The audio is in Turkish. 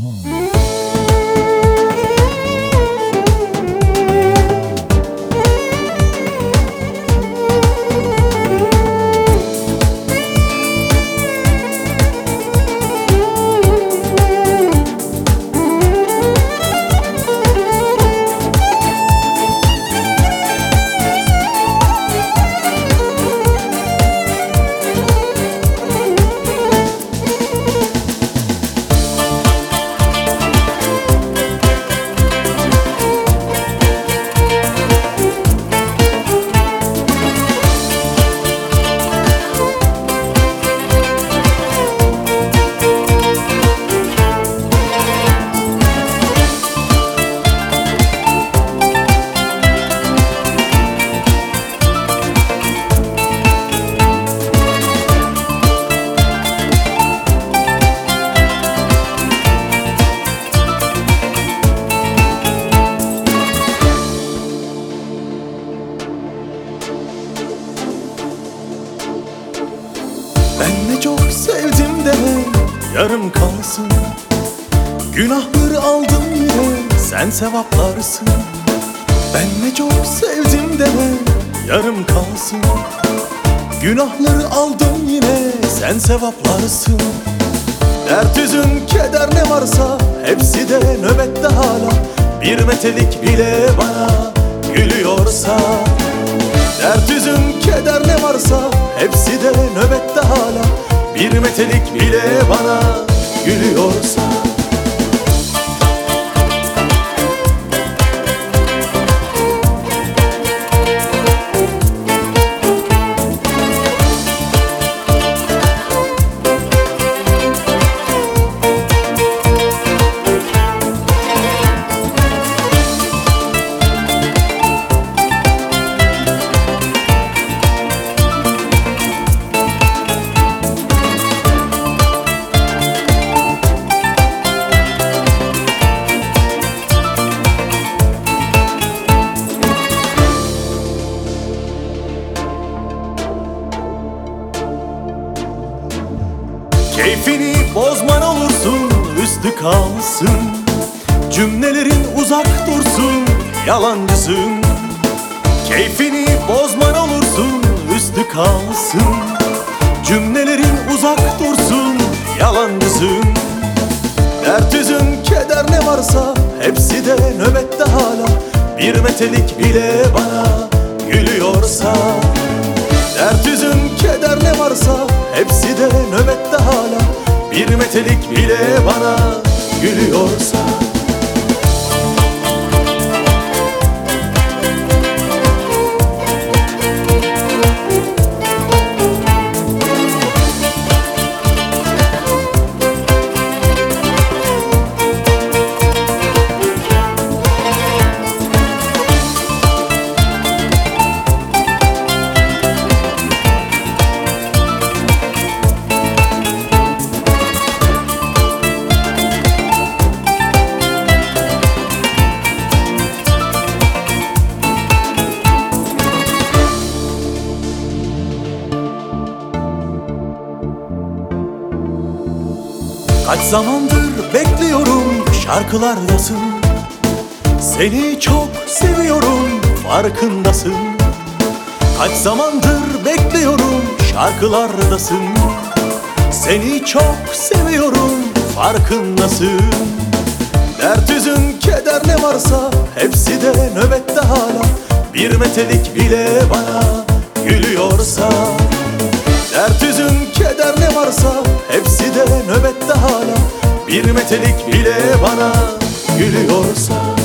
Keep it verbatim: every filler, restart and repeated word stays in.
Ben ne çok sevdim de yarım kalsın. Günahları aldım yine sen sevaplarsın. Ben ne çok sevdim de yarım kalsın. Günahları aldım yine sen sevaplarsın. Dert, hüzün, keder ne varsa hepsi de nöbette hala. Bir metelik bile bana gülüyorsa. Dert, hüzün, keder ne varsa hepsi de nöbette hala. Bir metelik bile bana gülüyorsa. Keyfini bozman olursun, üstü kalsın. Cümlelerin uzak dursun, yalancısın. Keyfini bozman olursun, üstü kalsın. Cümlelerin uzak dursun, yalancısın. Dert, hüzün, keder ne varsa hepsi de nöbette hala. Bir metelik bile bana gülüyorsa. Dert, hüzün, keder ne varsa hepsi de nöbette hala. Bir metelik bile bana gülüyorsa. Kaç zamandır bekliyorum şarkılardasın. Seni çok seviyorum farkındasın. Kaç zamandır bekliyorum şarkılardasın. Seni çok seviyorum farkındasın. Dert, hüzün, keder ne varsa hepsi de nöbette hala. Bir metelik bile bana gülüyorsa. Dert, hüzün, keder ne varsa hepsi de nöbette hala. Bir metelik bile bana gülüyorsa.